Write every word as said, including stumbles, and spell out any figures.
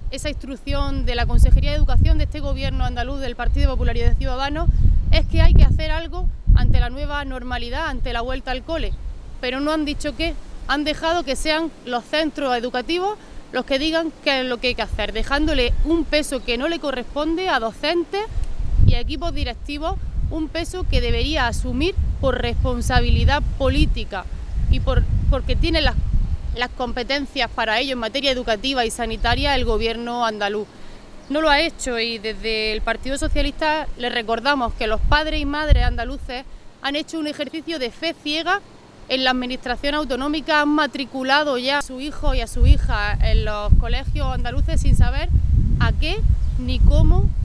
esa instrucción de la Consejería de Educación de este Gobierno andaluz del Partido Popular y de Ciudadanos es que hay que hacer algo ante la nueva normalidad, ante la vuelta al cole, pero no han dicho qué, han dejado que sean los centros educativos los que digan qué es lo que hay que hacer, dejándole un peso que no le corresponde a docentes y a equipos directivos, un peso que debería asumir por responsabilidad política y por, porque tiene las, las competencias para ello en materia educativa y sanitaria el Gobierno andaluz. No lo ha hecho y desde el Partido Socialista les recordamos que los padres y madres andaluces han hecho un ejercicio de fe ciega en la administración autonómica, han matriculado ya a su hijo y a su hija en los colegios andaluces sin saber a qué ni cómo